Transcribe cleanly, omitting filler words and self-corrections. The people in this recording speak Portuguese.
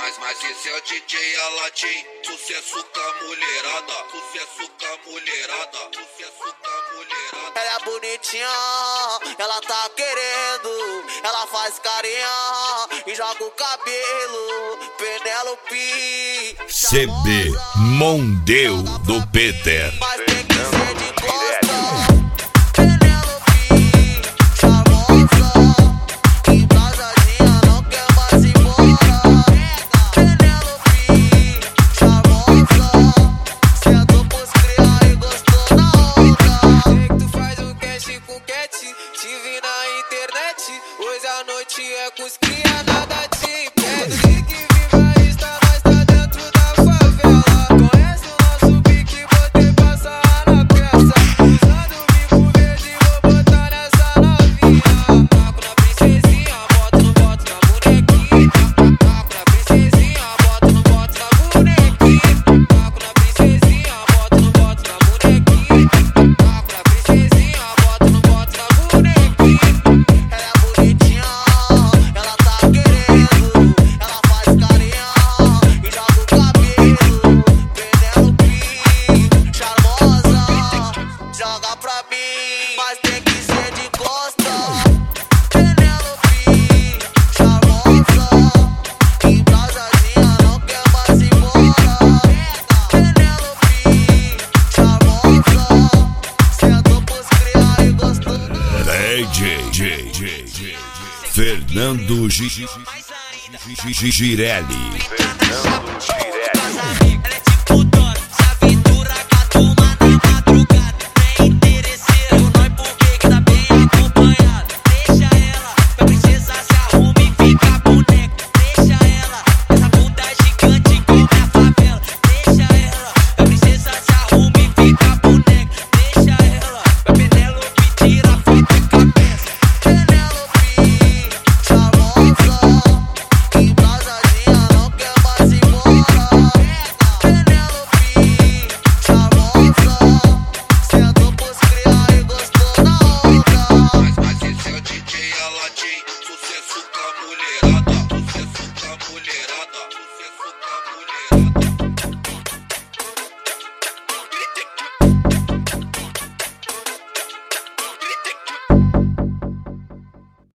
Mas esse é o DJ Aladim, sucesso com a mulherada, sucesso com a mulherada, sucesso com a mulherada. Ela é bonitinha, ela tá querendo, ela faz carinha e joga o cabelo, Penélope. CB Mondeu do Peter. Mas tem que ser de costa. Te vi na internet, hoje a noite é com os cria, nada te impede. Fique viva, está, nós tá dentro da favela. Conhece o nosso pique, botei passar na peça. Usando o bico verde, vou botar nessa novinha. Taco na princesinha, bota no boto na bonequinha. Taco na princesinha, bota no boto na bonequinha. Taco na princesinha, bota no boto na bonequinha. Taco na princesinha, bota no boto na bonequinha. Ela é bonitinha, ela tá querendo, ela faz carinha e joga o cabelo, Penélope, charmosa, joga pra mim, mas tem que ser de costa. Penélope, charmosa, embrasadinha, não quer mais ir embora. Penélope, charmosa, sentou pros criar e gostou. DJ Fernando Girelli.